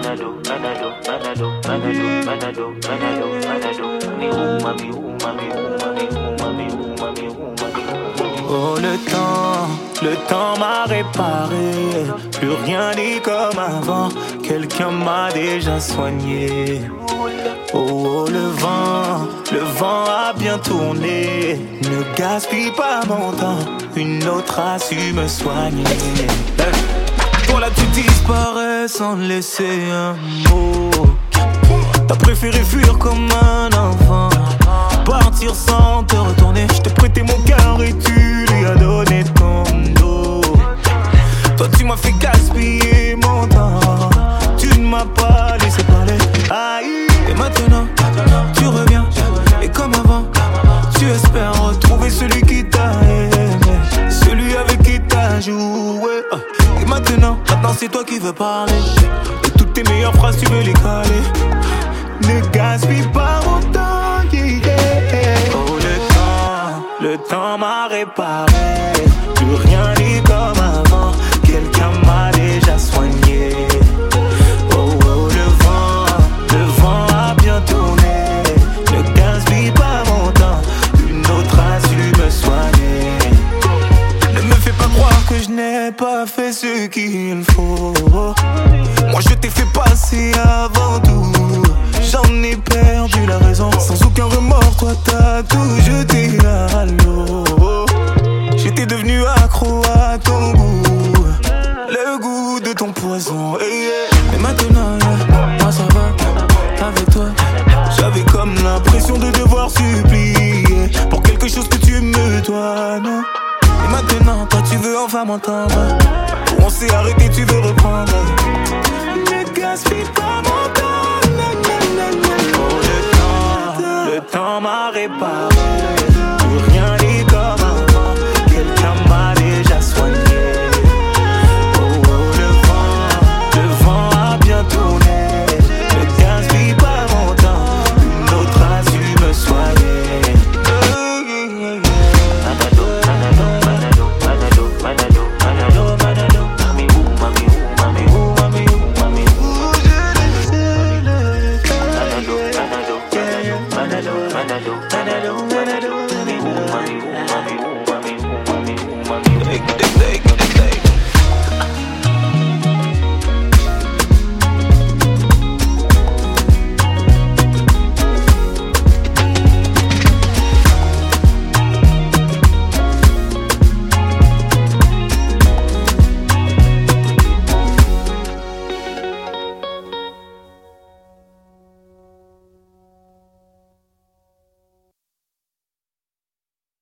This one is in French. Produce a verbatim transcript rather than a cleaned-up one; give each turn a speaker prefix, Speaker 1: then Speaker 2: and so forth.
Speaker 1: Manado, Manado, Manado, Manado, Manado, Manado, Manado. Mami, oh, mami, oh, mami, oh, mami, oh, mami, oh, mami, oh, mami, oh.
Speaker 2: Oh, le temps, le temps m'a réparé. Plus rien n'est comme avant. Quelqu'un m'a déjà soigné. Oh, oh, le vent, le vent a bien tourné. Ne gaspille pas mon temps. Une autre a su me soigner. Toi là tu disparais sans laisser un mot. T'as préféré fuir comme un enfant, partir sans te retourner. Je t'ai prêté mon cœur et tu lui as donné ton dos. Toi tu m'as fait gaspiller mon temps. Tu ne m'as pas laissé parler. Aïe. Et maintenant tu reviens. Et comme avant tu espères retrouver celui qui t'a aimé, celui avec qui t'as joué. Et maintenant, maintenant c'est toi qui veux parler. Et toutes tes meilleures phrases tu veux les caler. Ne gaspille pas mon temps, yeah, yeah. Oh le temps, le temps m'a réparé. Plus rien n'est comme avant. Quelqu'un m'a déjà soigné. Oh oh le vent, le vent a bien tourné. Ne gaspille pas mon temps. Une autre a su me soigner. Ne me fais pas croire que je n'ai pas fait ce qu'il faut. Moi je t'ai fait passer avant tout. J'en ai perdu la raison. Sans aucun remords, toi t'as tout jeté à l'eau. J'étais devenu accro à ton goût, le goût de ton poison. Hey, yeah. Et maintenant, yeah, moi ça va, avec toi. J'avais comme l'impression de devoir supplier pour quelque chose que tu me dois, non. Et maintenant, toi tu veux enfin m'entendre. On s'est arrêté, tu veux reprendre. Ne gaspille pas mon temps. Oh le temps, le temps m'a réparé. Plus rien n'est comme avant. Quelqu'un m'a déjà soigné. Oh oh le vent, le vent a bien tourné. Ne gaspille pas mon temps. Une autre a su me soigner.
Speaker 1: Manado, Manado, Manado, Manado, Manado, Manado. Mami, oh, mami, oh, mami, oh, mami, oh, mami, oh. Manado, Manado, Manado, Manado, Manado, Manado.